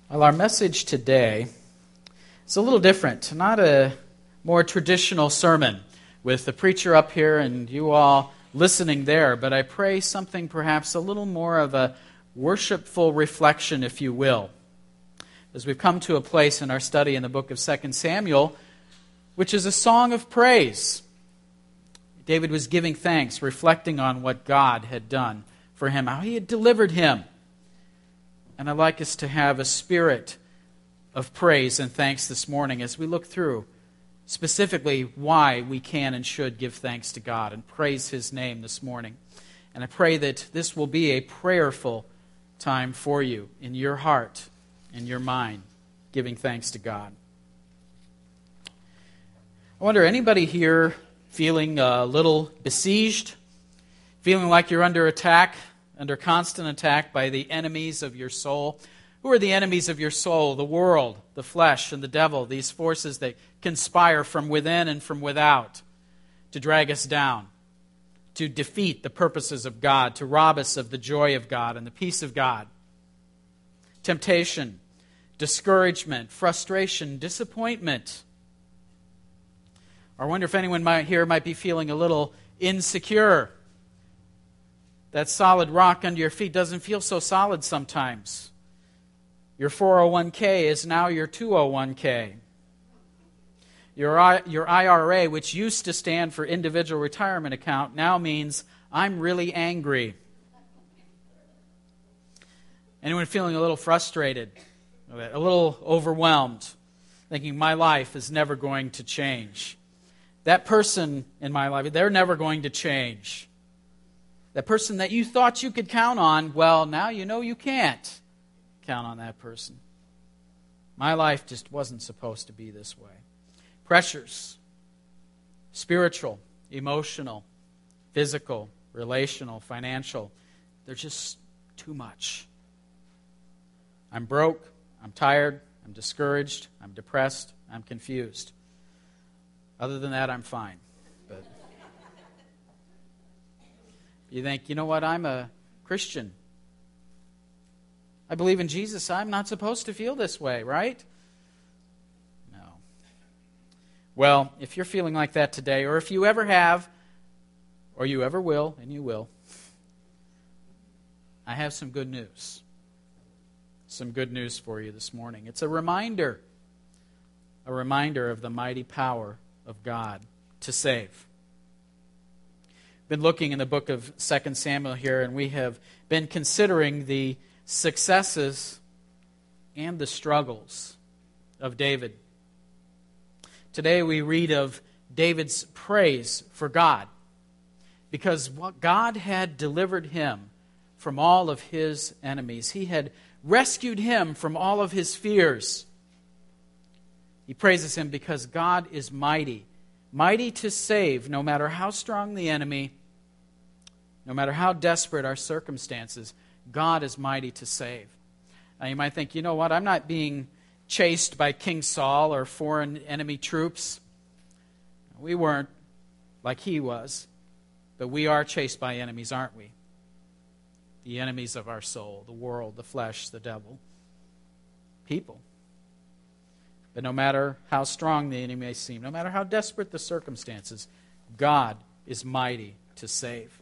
Well, our message today is a little different. Not a more traditional sermon with the preacher up here and you all listening there, but I pray something perhaps a little more of a worshipful reflection, if you will, as we've come to a place in our study in the book of 2 Samuel, which is a song of praise. David was giving thanks, reflecting on what God had done for him, how he had delivered him. And I'd like us to have a spirit of praise and thanks this morning as we look through specifically why we can and should give thanks to God and praise His name this morning. And I pray that this will be a prayerful time for you in your heart, in your mind, giving thanks to God. I wonder, anybody here feeling a little besieged, feeling like you're under attack, under constant attack by the enemies of your soul? Who are the enemies of your soul? The world, the flesh, and the devil, these forces that conspire from within and from without to drag us down, to defeat the purposes of God, to rob us of the joy of God and the peace of God. Temptation, discouragement, frustration, disappointment. I wonder if anyone here might be feeling a little insecure. That solid rock under your feet doesn't feel so solid sometimes. Your 401k is now your 201k. Your IRA, which used to stand for individual retirement account, now means I'm really angry. Anyone feeling a little frustrated, a little overwhelmed, thinking my life is never going to change? That person in my life, they're never going to change. That person that you thought you could count on, well, now you know you can't count on that person. My life just wasn't supposed to be this way. Pressures, spiritual, emotional, physical, relational, financial, they're just too much. I'm broke, I'm tired, I'm discouraged, I'm depressed, I'm confused. Other than that, I'm fine. But you think, you know what, I'm a Christian. I believe in Jesus. I'm not supposed to feel this way, right? No. Well, if you're feeling like that today, or if you ever have, or you ever will, and you will, I have some good news. Some good news for you this morning. It's a reminder of the mighty power of God to save. Been looking in the book of 2 Samuel here, and we have been considering the successes and the struggles of David. Today we read of David's praise for God, because God had delivered him from all of his enemies. He had rescued him from all of his fears. He praises him because God is mighty. Mighty to save, no matter how strong the enemy, no matter how desperate our circumstances, God is mighty to save. Now you might think, you know what, I'm not being chased by King Saul or foreign enemy troops. We weren't like he was, but we are chased by enemies, aren't we? The enemies of our soul, the world, the flesh, the devil, people. But no matter how strong the enemy may seem, no matter how desperate the circumstances, God is mighty to save.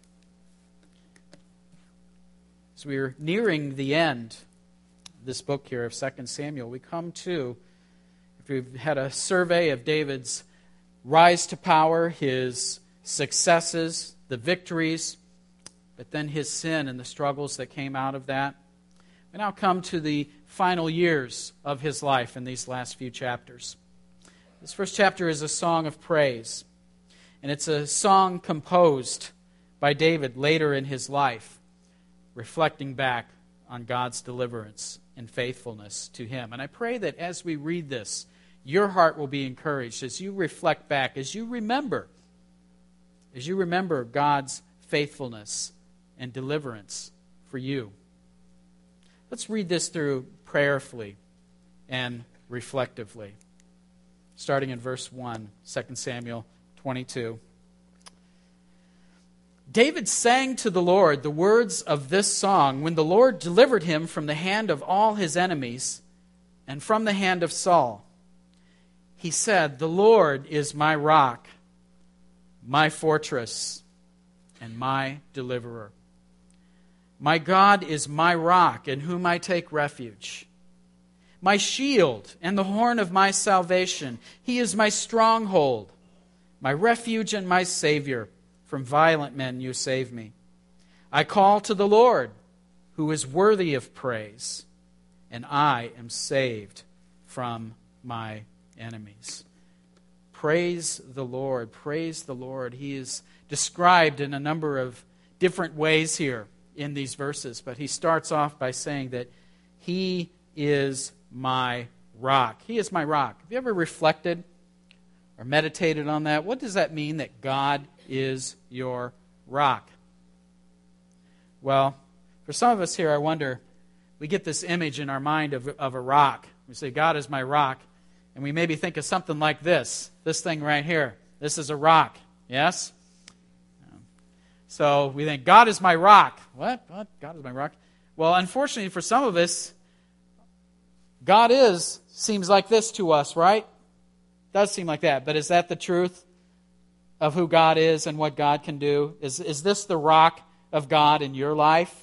As we're nearing the end of this book here of 2 Samuel, we come to, if we've had a survey of David's rise to power, his successes, the victories, but then his sin and the struggles that came out of that. We now come to the final years of his life in these last few chapters. This first chapter is a song of praise, and it's a song composed by David later in his life, reflecting back on God's deliverance and faithfulness to him. And I pray that as we read this, your heart will be encouraged as you reflect back, as you remember God's faithfulness and deliverance for you. Let's read this through prayerfully and reflectively. Starting in verse 1, 2 Samuel 22. David sang to the Lord the words of this song when the Lord delivered him from the hand of all his enemies and from the hand of Saul. He said, "The Lord is my rock, my fortress, and my deliverer. My God is my rock, in whom I take refuge. My shield and the horn of my salvation. He is my stronghold, my refuge and my Savior. From violent men you save me. I call to the Lord, who is worthy of praise, and I am saved from my enemies." Praise the Lord. Praise the Lord. He is described in a number of different ways here in these verses, but he starts off by saying that He is my rock. He is my rock. Have you ever reflected or meditated on that? What does that mean, that God is your rock? Well, for some of us here, I wonder, we get this image in our mind of a rock. We say, God is my rock. And we maybe think of something like this thing right here. This is a rock. Yes? So we think, God is my rock. What? God is my rock? Well, unfortunately for some of us, God seems like this to us, right? It does seem like that. But is that the truth of who God is and what God can do? Is this the rock of God in your life?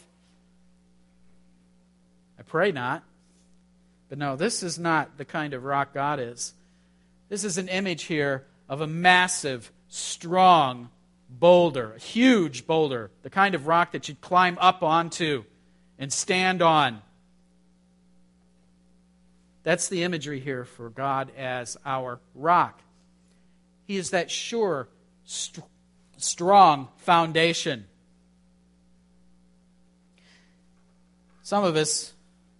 I pray not. But no, this is not the kind of rock God is. This is an image here of a massive, strong boulder, a huge boulder, the kind of rock that you'd climb up onto and stand on. That's the imagery here for God as our rock. He is that sure, strong foundation. Some of us,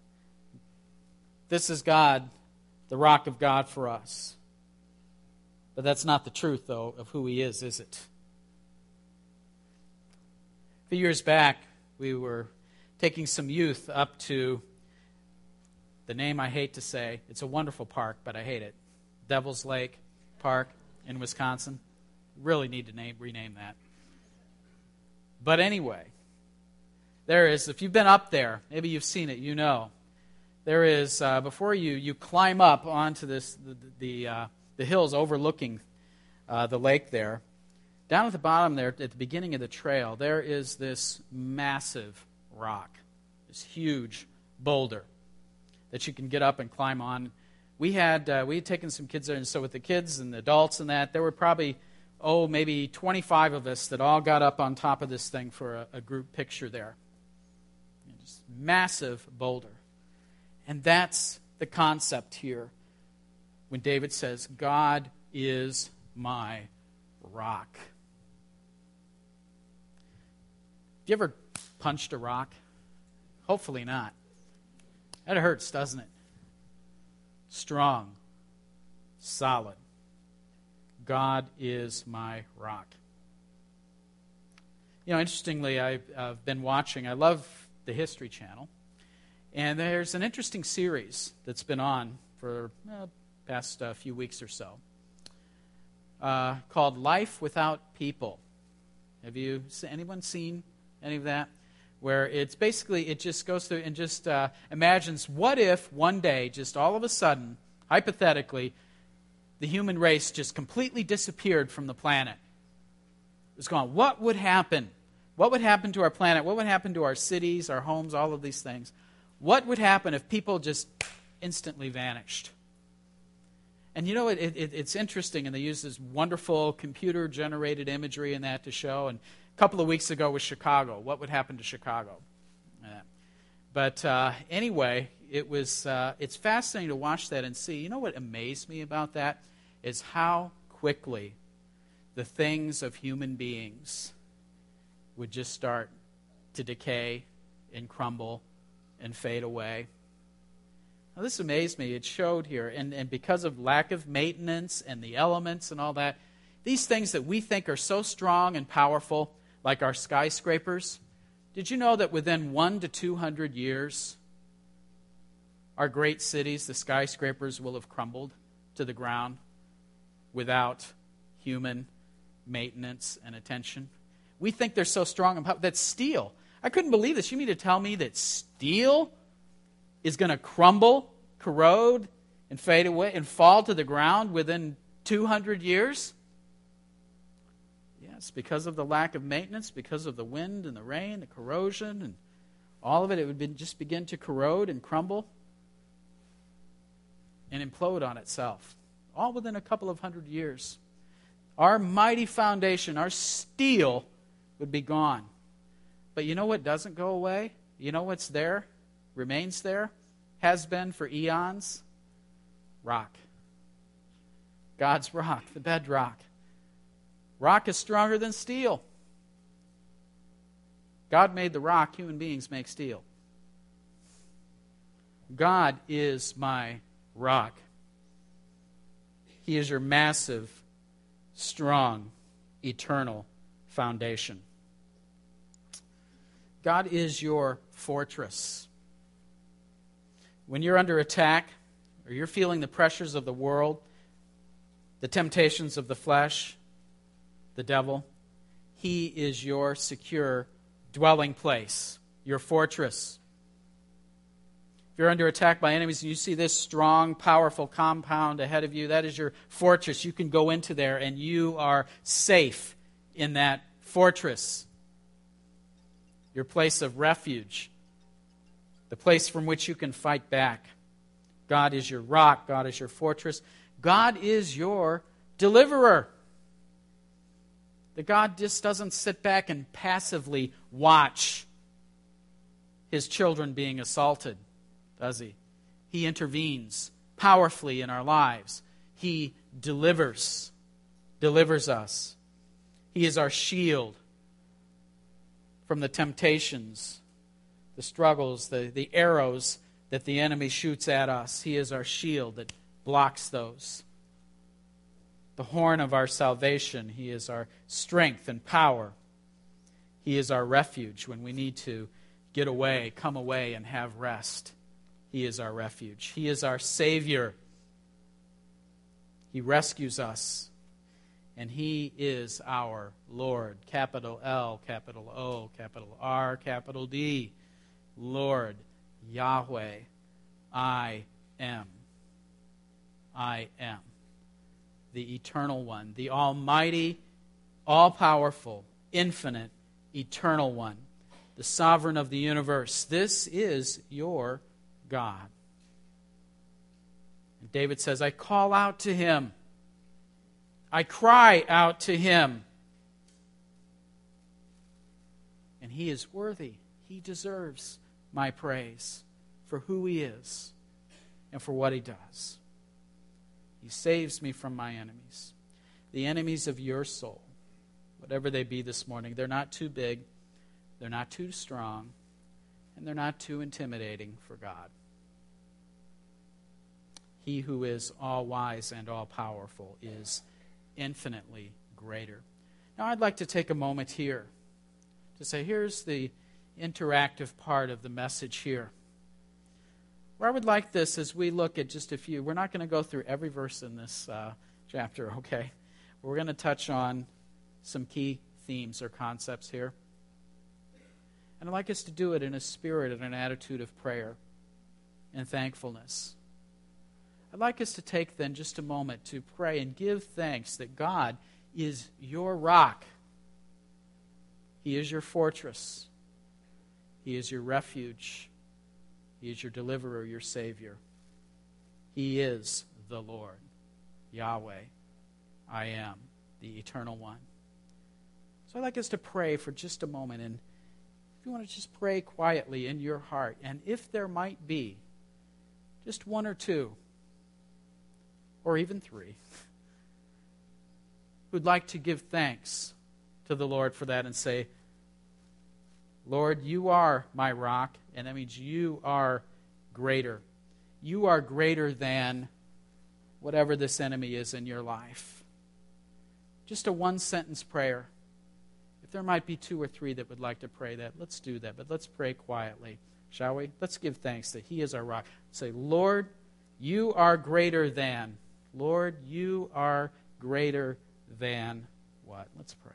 this is God, the rock of God for us. But that's not the truth, though, of who He is it? A few years back, we were taking some youth up to the name I hate to say. It's a wonderful park, but I hate it. Devil's Lake Park in Wisconsin. Really need to rename that. But anyway, there is, if you've been up there, maybe you've seen it, you know. There is, before you climb up onto the hills overlooking the lake there, down at the bottom there, at the beginning of the trail, there is this massive rock, this huge boulder that you can get up and climb on. We had taken some kids there, and so with the kids and the adults and that, there were probably, maybe 25 of us that all got up on top of this thing for a group picture there. Just massive boulder. And that's the concept here when David says, God is my rock. Have you ever punched a rock? Hopefully not. That hurts, doesn't it? Strong, solid. God is my rock. You know, interestingly, I've been watching, I love the History Channel, and there's an interesting series that's been on for the past few weeks or so called Life Without People. Have anyone seen any of that? Where it's basically, it just goes through and just imagines, what if one day, just all of a sudden, hypothetically, the human race just completely disappeared from the planet? It's gone. What would happen? What would happen to our planet? What would happen to our cities, our homes, all of these things? What would happen if people just instantly vanished? And you know, it's interesting, and they use this wonderful computer-generated imagery in that to show, and a couple of weeks ago was Chicago. What would happen to Chicago? But anyway, it's fascinating to watch that and see. You know what amazed me about that is how quickly the things of human beings would just start to decay and crumble and fade away. Now, this amazed me. It showed here, and because of lack of maintenance and the elements and all that, these things that we think are so strong and powerful, like our skyscrapers, did you know that within 1 to 200 years, our great cities, the skyscrapers, will have crumbled to the ground without human maintenance and attention? We think they're so strong and powerful. That's steel. I couldn't believe this. You mean to tell me that steel is going to crumble corrode and fade away and fall to the ground within 200 years? Yes, because of the lack of maintenance, because of the wind and the rain, the corrosion, and all of it, would just begin to corrode and crumble and implode on itself, all within a couple of hundred years. Our mighty foundation, our steel, would be gone. But you know what doesn't go away? You know what's there, remains there, has been for eons? Rock. God's rock, the bedrock. Rock is stronger than steel. God made the rock, human beings make steel. God is my rock. He is your massive, strong, eternal foundation. God is your fortress. When you're under attack, or you're feeling the pressures of the world, the temptations of the flesh, the devil, He is your secure dwelling place, your fortress. If you're under attack by enemies and you see this strong, powerful compound ahead of you, that is your fortress. You can go into there and you are safe in that fortress. Your place of refuge, the place from which you can fight back. God is your rock. God is your fortress. God is your deliverer. That God just doesn't sit back and passively watch His children being assaulted, does He? He intervenes powerfully in our lives. He delivers us. He is our shield from the temptations, the struggles, the arrows that the enemy shoots at us. He is our shield that blocks those. The horn of our salvation. He is our strength and power. He is our refuge when we need to get away, come away, and have rest. He is our refuge. He is our Savior. He rescues us. And He is our Lord. Capital L, capital O, capital R, capital D. Lord, Yahweh, I am. I am. The Eternal One, the Almighty, all-powerful, infinite, eternal One, the Sovereign of the universe. This is your God. And David says, I call out to Him. I cry out to Him. And He is worthy. He deserves my praise for who He is and for what He does. He saves me from my enemies, the enemies of your soul, whatever they be this morning. They're not too big, they're not too strong, and they're not too intimidating for God. He who is all-wise and all-powerful is infinitely greater. Now I'd like to take a moment here to say, here's the interactive part of the message here. Where I would like this as we look at just a few. We're not going to go through every verse in this chapter, okay? We're going to touch on some key themes or concepts here. And I'd like us to do it in a spirit and an attitude of prayer and thankfulness. I'd like us to take then just a moment to pray and give thanks that God is your rock. He is your fortress. He is your refuge. He is your deliverer, your Savior. He is the Lord, Yahweh. I am the Eternal One. So I'd like us to pray for just a moment. And if you want to just pray quietly in your heart, and if there might be just one or two, or even three, who'd like to give thanks to the Lord for that and say, Lord, you are my rock, and that means you are greater. You are greater than whatever this enemy is in your life. Just a one-sentence prayer. If there might be two or three that would like to pray that, let's do that. But let's pray quietly, shall we? Let's give thanks that He is our rock. Say, Lord, you are greater than. Lord, you are greater than what? Let's pray.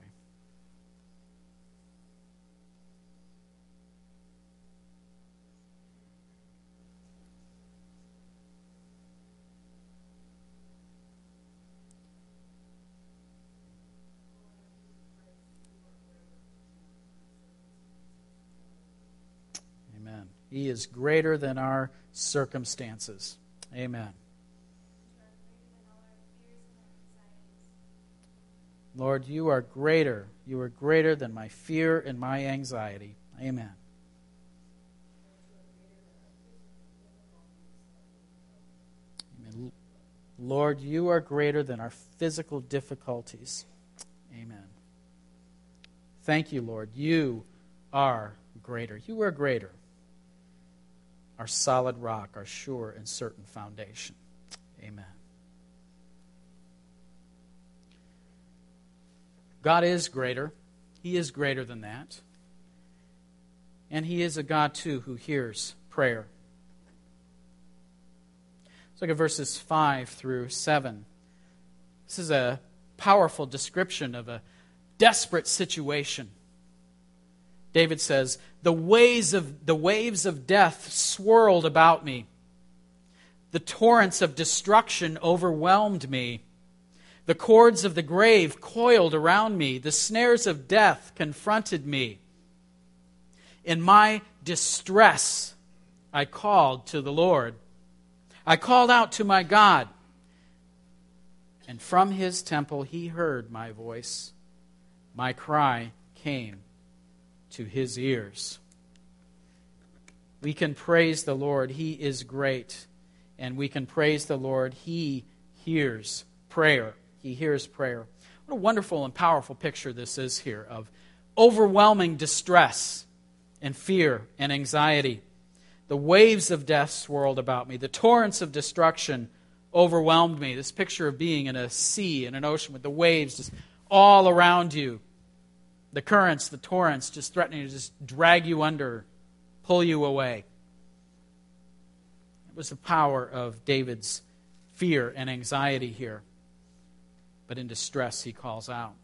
He is greater than our circumstances. Amen. Lord, you are greater. You are greater than my fear and my anxiety. Amen. Amen. Lord, you are greater than our physical difficulties. Amen. Thank you, Lord. You are greater. You are greater. Our solid rock, our sure and certain foundation. Amen. God is greater. He is greater than that. And He is a God, too, who hears prayer. Let's look at verses 5 through 7. This is a powerful description of a desperate situation. David says, the waves of death swirled about me. The torrents of destruction overwhelmed me. The cords of the grave coiled around me. The snares of death confronted me. In my distress, I called to the Lord. I called out to my God. And from His temple He heard my voice. My cry came to His ears. We can praise the Lord. He is great. And we can praise the Lord. He hears prayer. He hears prayer. What a wonderful and powerful picture this is here of overwhelming distress and fear and anxiety. The waves of death swirled about me. The torrents of destruction overwhelmed me. This picture of being in a sea, in an ocean, with the waves just all around you. The currents, the torrents, just threatening to just drag you under, pull you away. It was the power of David's fear and anxiety here. But in distress, he calls out.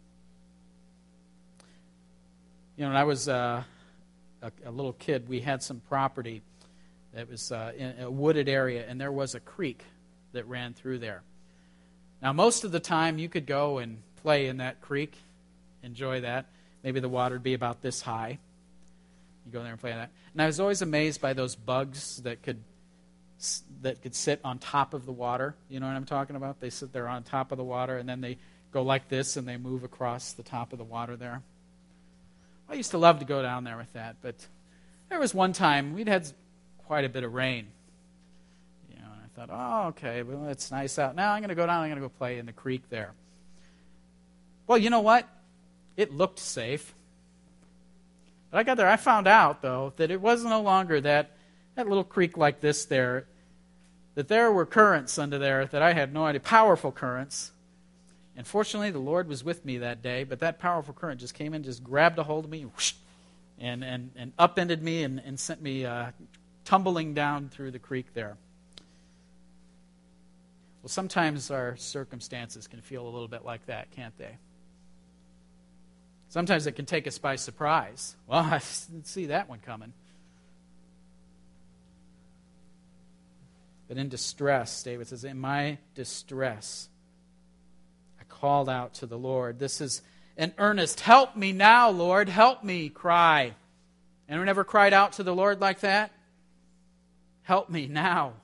You know, when I was a little kid, we had some property that was in a wooded area, and there was a creek that ran through there. Now, most of the time, you could go and play in that creek, enjoy that. Maybe the water would be about this high. You go there and play in that. And I was always amazed by those bugs that could sit on top of the water. You know what I'm talking about? They sit there on top of the water, and then they go like this, and they move across the top of the water there. I used to love to go down there with that, but there was one time we'd had quite a bit of rain. You know, and I thought, oh, okay, well, it's nice out. Now I'm going to go down, I'm going to go play in the creek there. Well, you know what? It looked safe. But I got there, I found out, though, that it was no longer that little creek like this there, that there were currents under there that I had no idea, powerful currents. And fortunately, the Lord was with me that day, but that powerful current just came in, just grabbed a hold of me, whoosh, and upended me and sent me tumbling down through the creek there. Well, sometimes our circumstances can feel a little bit like that, can't they? Sometimes it can take us by surprise. Well, I didn't see that one coming. But in distress, David says, in my distress, I called out to the Lord. This is an earnest, help me now, Lord, help me cry. Anyone ever cried out to the Lord like that? Help me now.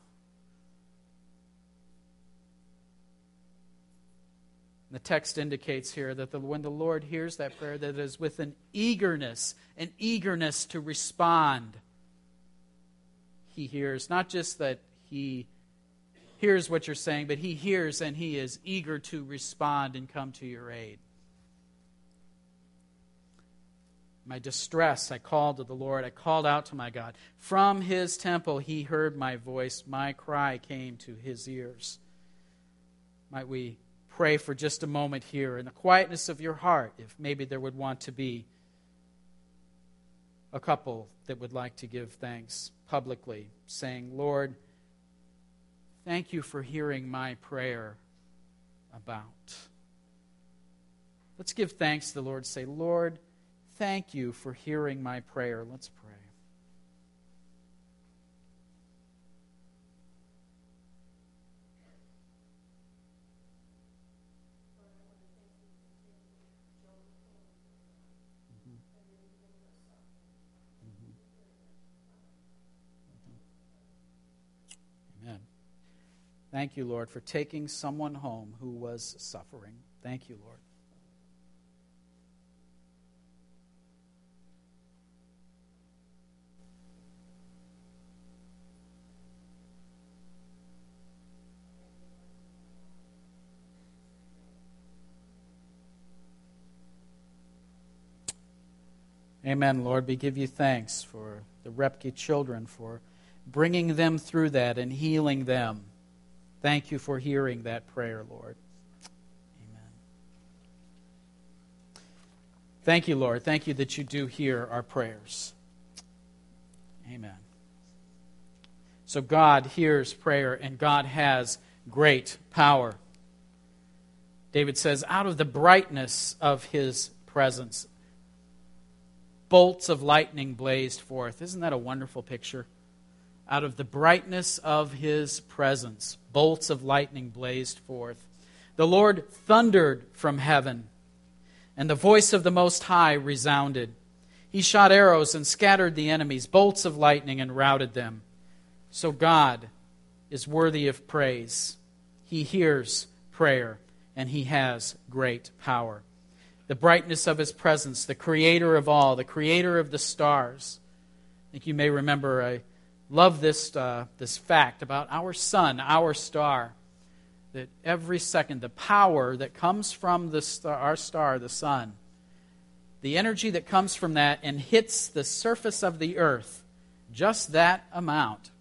The text indicates here that when the Lord hears that prayer, that it is with an eagerness to respond. He hears, not just that He hears what you're saying, but He hears and He is eager to respond and come to your aid. My distress, I called to the Lord. I called out to my God. From His temple He heard my voice. My cry came to His ears. Might we pray for just a moment here in the quietness of your heart, if maybe there would want to be a couple that would like to give thanks publicly, saying, Lord, thank you for hearing my prayer about. Let's give thanks to the Lord. Say, Lord, thank you for hearing my prayer. Let's pray. Thank you, Lord, for taking someone home who was suffering. Thank you, Lord. Amen, Lord. We give you thanks for the Repke children, for bringing them through that and healing them. Thank you for hearing that prayer, Lord. Amen. Thank you, Lord. Thank you that you do hear our prayers. Amen. So God hears prayer, and God has great power. David says, out of the brightness of his presence, bolts of lightning blazed forth. Isn't that a wonderful picture? Out of the brightness of his presence, bolts of lightning blazed forth. The Lord thundered from heaven, and the voice of the Most High resounded. He shot arrows and scattered the enemies, bolts of lightning, and routed them. So God is worthy of praise. He hears prayer, and he has great power. The brightness of his presence, the creator of all, the creator of the stars. I think you may remember, I love this fact about our sun, our star, that every second, the power that comes from our star, the sun, the energy that comes from that and hits the surface of the earth, just that amount,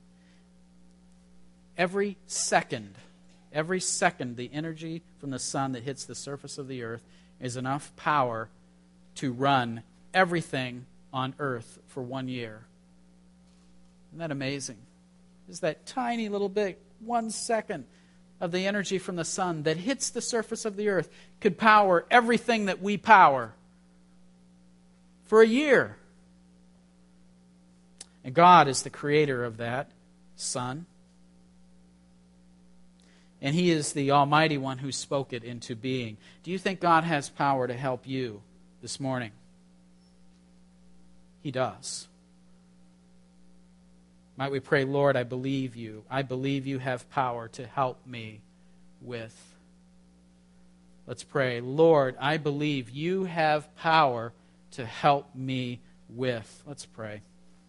every second, the energy from the sun that hits the surface of the earth is enough power to run everything on earth for 1 year. Isn't that amazing? It's that tiny little bit, 1 second of the energy from the sun that hits the surface of the earth could power everything that we power for a year. And God is the creator of that sun. And he is the Almighty One who spoke it into being. Do you think God has power to help you this morning? He does. Might we pray, Lord, I believe you. I believe you have power to help me with. Let's pray. Lord, I believe you have power to help me with. Let's pray.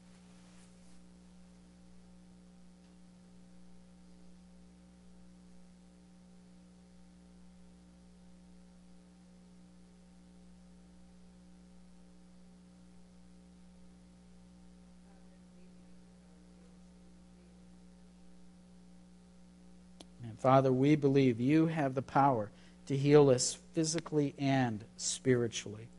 Father, we believe you have the power to heal us physically and spiritually.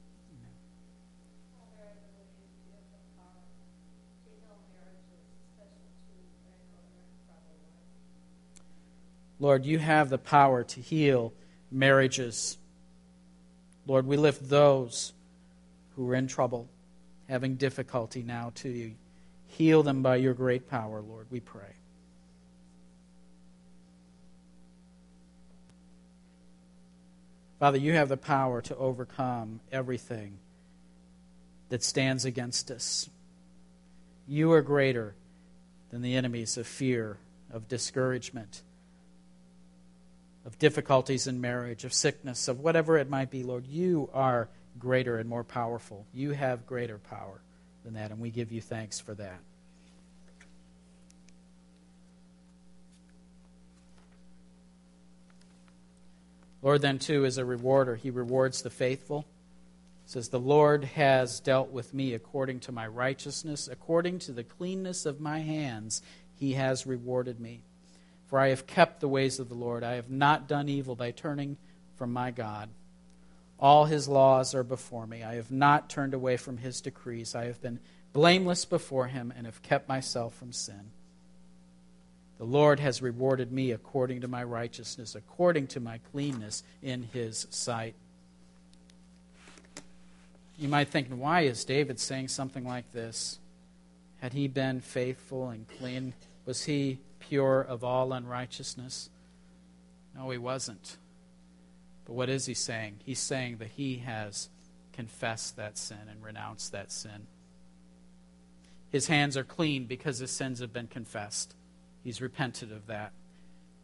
Lord, you have the power to heal marriages. Lord, we lift those who are in trouble, having difficulty now to you. Heal them by your great power, Lord, we pray. Father, you have the power to overcome everything that stands against us. You are greater than the enemies of fear, of discouragement, of difficulties in marriage, of sickness, of whatever it might be, Lord. You are greater and more powerful. You have greater power than that, and we give you thanks for that. Lord, then, too, is a rewarder. He rewards the faithful. It says, the Lord has dealt with me according to my righteousness, according to the cleanness of my hands, he has rewarded me. For I have kept the ways of the Lord. I have not done evil by turning from my God. All his laws are before me. I have not turned away from his decrees. I have been blameless before him and have kept myself from sin. The Lord has rewarded me according to my righteousness, according to my cleanness in his sight. You might think, why is David saying something like this? Had he been faithful and clean? Was he pure of all unrighteousness? No, he wasn't. But what is he saying? He's saying that he has confessed that sin and renounced that sin. His hands are clean because his sins have been confessed. He's repented of that.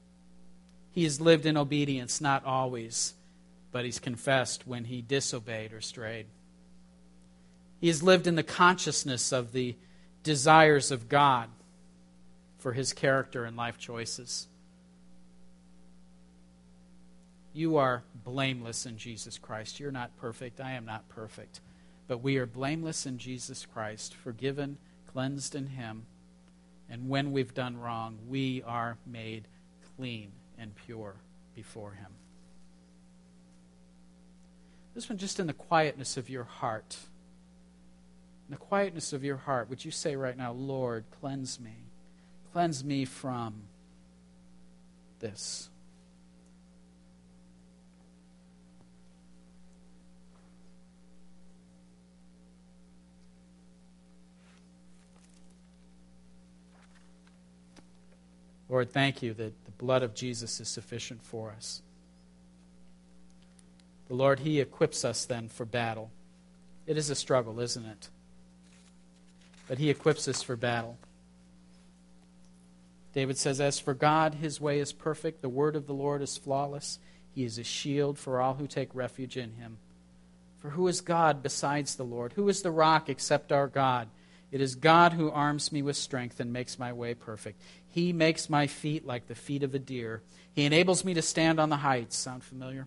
He has lived in obedience, not always, but he's confessed when he disobeyed or strayed. He has lived in the consciousness of the desires of God for his character and life choices. You are blameless in Jesus Christ. You're not perfect. I am not perfect. But we are blameless in Jesus Christ, forgiven, cleansed in him. And when we've done wrong, we are made clean and pure before him. This one, just in the quietness of your heart. In the quietness of your heart, would you say right now, Lord, cleanse me. Cleanse me from this. Lord, thank you that the blood of Jesus is sufficient for us. The Lord, he equips us then for battle. It is a struggle, isn't it? But he equips us for battle. David says, as for God, his way is perfect. The word of the Lord is flawless. He is a shield for all who take refuge in him. For who is God besides the Lord? Who is the rock except our God? It is God who arms me with strength and makes my way perfect. He makes my feet like the feet of a deer. He enables me to stand on the heights. Sound familiar?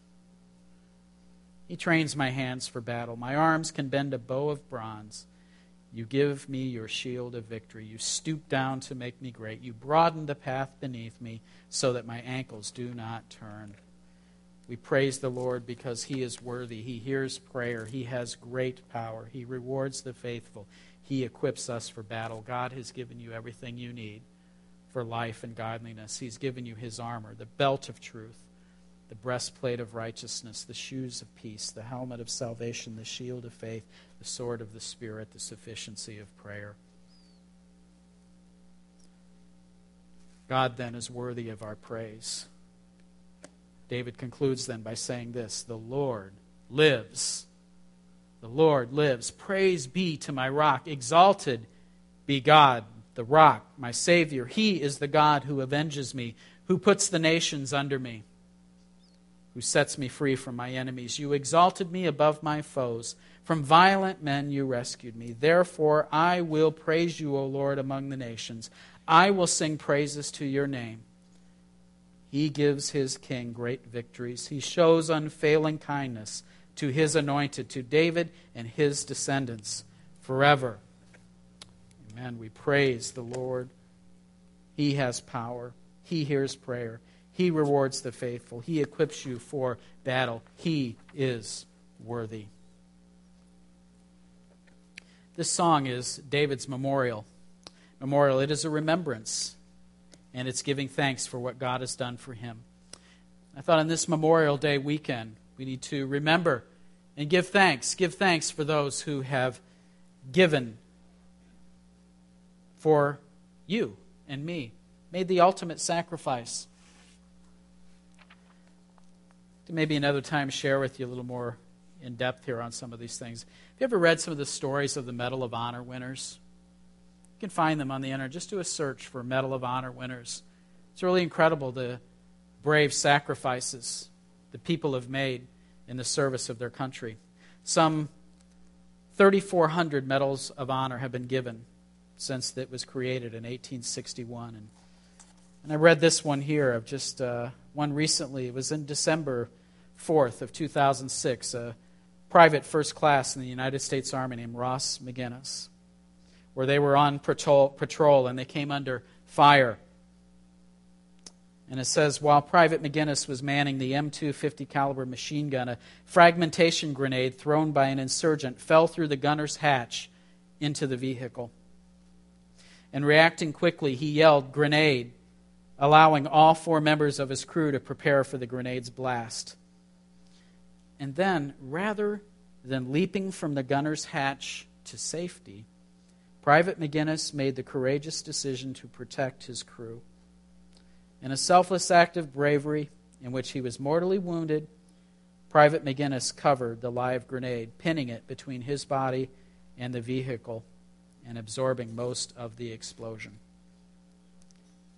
He trains my hands for battle. My arms can bend a bow of bronze. You give me your shield of victory. You stoop down to make me great. You broaden the path beneath me so that my ankles do not turn. We praise the Lord because he is worthy. He hears prayer. He has great power. He rewards the faithful. He equips us for battle. God has given you everything you need for life and godliness. He's given you his armor, the belt of truth, the breastplate of righteousness, the shoes of peace, the helmet of salvation, the shield of faith, the sword of the Spirit, the sufficiency of prayer. God then is worthy of our praise. David concludes then by saying this, the Lord lives. The Lord lives. Praise be to my rock. Exalted be God, the rock, my Savior. He is the God who avenges me, who puts the nations under me, who sets me free from my enemies. You exalted me above my foes. From violent men you rescued me. Therefore I will praise you, O Lord, among the nations. I will sing praises to your name. He gives his king great victories. He shows unfailing kindness to his anointed, to David and his descendants forever. Amen. We praise the Lord. He has power. He hears prayer. He rewards the faithful. He equips you for battle. He is worthy. This song is David's memorial. It is a remembrance, and it's giving thanks for what God has done for him. I thought on this Memorial Day weekend, we need to remember and give thanks. Give thanks for those who have given for you and me, made the ultimate sacrifice. To maybe another time share with you a little more in depth here on some of these things. Have you ever read some of the stories of the Medal of Honor winners? You can find them on the internet. Just do a search for Medal of Honor winners. It's really incredible the brave sacrifices the people have made in the service of their country. Some 3,400 medals of honor have been given since it was created in 1861. And I read this one here of just one recently. It was in December 4th of 2006, a private first class in the United States Army named Ross McGinnis, where they were on patrol and they came under fire. And it says, while Private McGinnis was manning the M250 caliber machine gun, a fragmentation grenade thrown by an insurgent fell through the gunner's hatch into the vehicle. And reacting quickly, he yelled, "Grenade," allowing all 4 members of his crew to prepare for the grenade's blast. And then, rather than leaping from the gunner's hatch to safety, Private McGinnis made the courageous decision to protect his crew. In a selfless act of bravery, in which he was mortally wounded, Private McGinnis covered the live grenade, pinning it between his body and the vehicle and absorbing most of the explosion.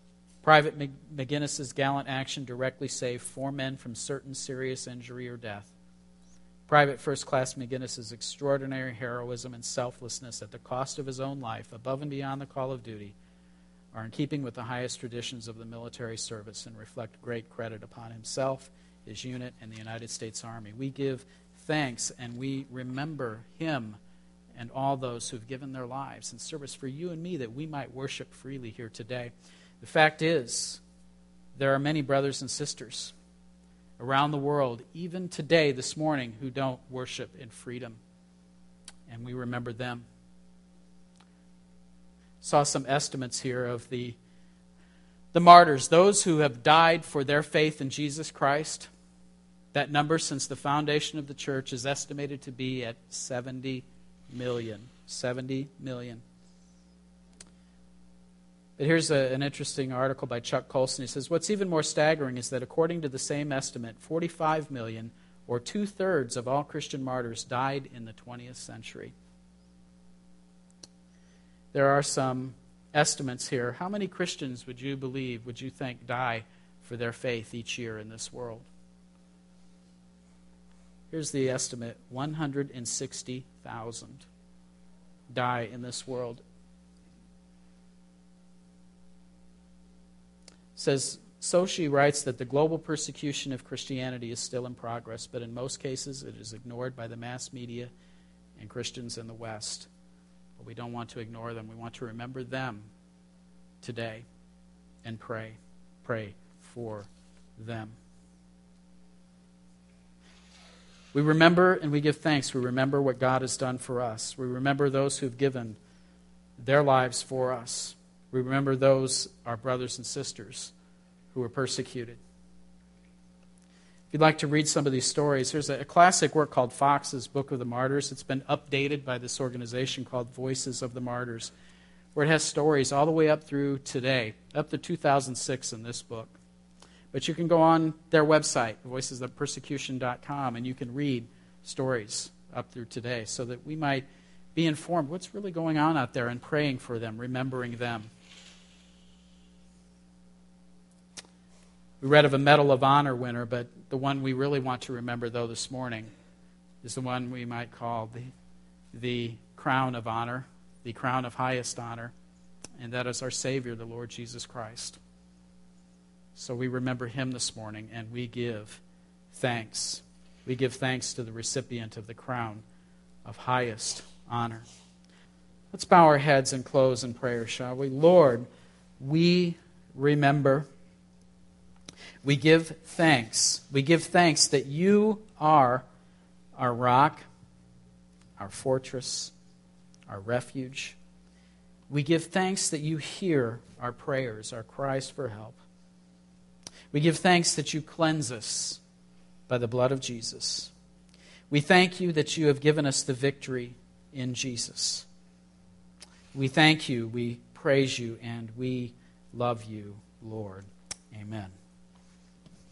Private McGinnis's gallant action directly saved 4 men from certain serious injury or death. Private First Class McGinnis's extraordinary heroism and selflessness at the cost of his own life, above and beyond the call of duty, are in keeping with the highest traditions of the military service and reflect great credit upon himself, his unit, and the United States Army. We give thanks and we remember him and all those who have given their lives in service for you and me that we might worship freely here today. The fact is, there are many brothers and sisters around the world, even today, this morning, who don't worship in freedom. And we remember them. Saw some estimates here of the martyrs, those who have died for their faith in Jesus Christ. That number since the foundation of the church is estimated to be at 70 million. 70 million. But here's an interesting article by Chuck Colson. He says, what's even more staggering is that according to the same estimate, 45 million, or 2/3 of all Christian martyrs, died in the 20th century. There are some estimates here. How many Christians would you think, die for their faith each year in this world? Here's the estimate, 160,000 die in this world. Says, Sochi writes that the global persecution of Christianity is still in progress, but in most cases it is ignored by the mass media and Christians in the West. But we don't want to ignore them. We want to remember them today and pray for them. We remember and we give thanks. We remember what God has done for us. We remember those who have given their lives for us. We remember those, our brothers and sisters, who were persecuted. If you'd like to read some of these stories, there's a classic work called Fox's Book of the Martyrs. It's been updated by this organization called Voices of the Martyrs, where it has stories all the way up through today, up to 2006 in this book. But you can go on their website, voicesofpersecution.com, and you can read stories up through today so that we might be informed what's really going on out there and praying for them, remembering them. We read of a Medal of Honor winner, but the one we really want to remember, though, this morning is the one we might call the Crown of Honor, the Crown of Highest Honor, and that is our Savior, the Lord Jesus Christ. So we remember him this morning, and we give thanks. We give thanks to the recipient of the crown of highest honor. Let's bow our heads and close in prayer, shall we? Lord, we remember. We give thanks. We give thanks that you are our rock, our fortress, our refuge. We give thanks that you hear our prayers, our cries for help. We give thanks that you cleanse us by the blood of Jesus. We thank you that you have given us the victory in Jesus. We thank you, we praise you, and we love you, Lord. Amen.